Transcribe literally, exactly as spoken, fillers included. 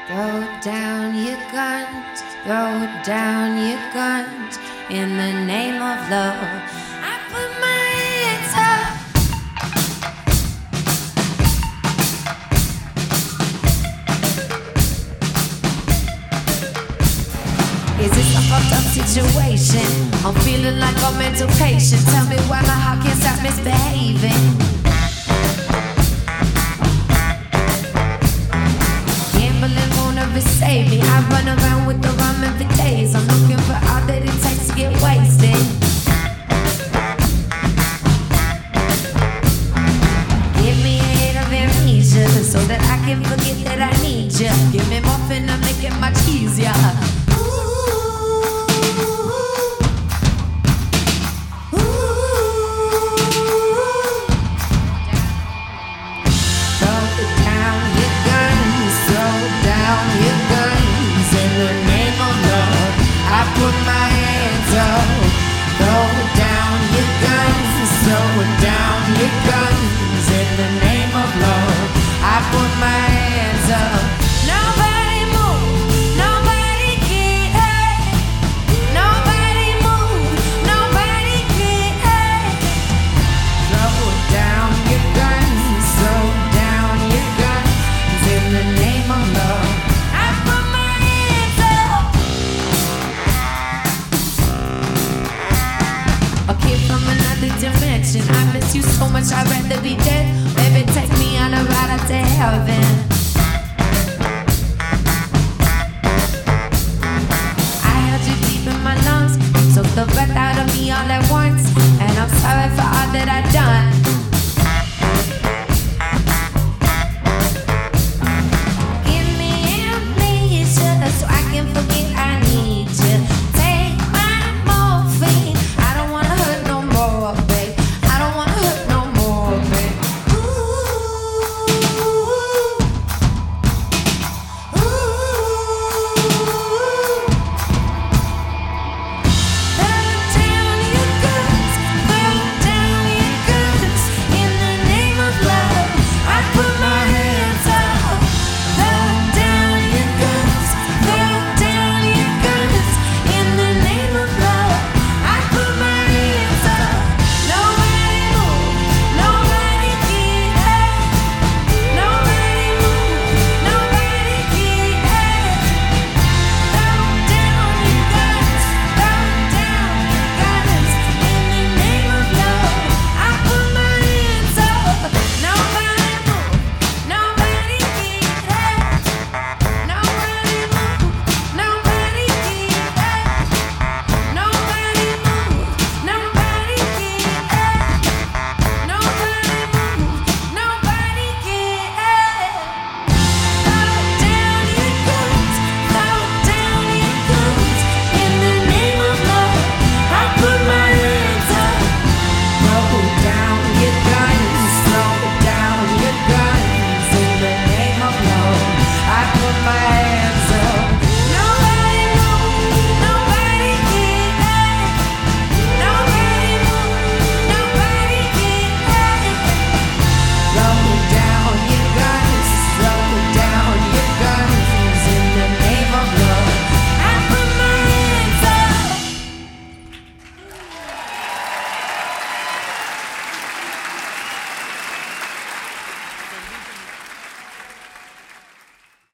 Throw down your guns, throw down your guns in the name of love. I put my hands up. Is this a fucked up situation? I'm feeling like a mental patient. Tell me why my heart can't stop misbehaving. Save me. I run around with the ramen for days. I'm looking for all that it takes to get wasted. Give me a hit of amnesia so that I can forget that I need you. Give me morphine to make it much easier. Put my hands up, throw down your guns, throw down your guns in the name of love. I put my hands up. Nobody move, nobody get hurt. Nobody move, nobody get hurt. Throw down your guns, throw down your guns in the name of love. Dimension. I miss you so much, I'd rather be dead. Baby, take me on a ride up to heaven.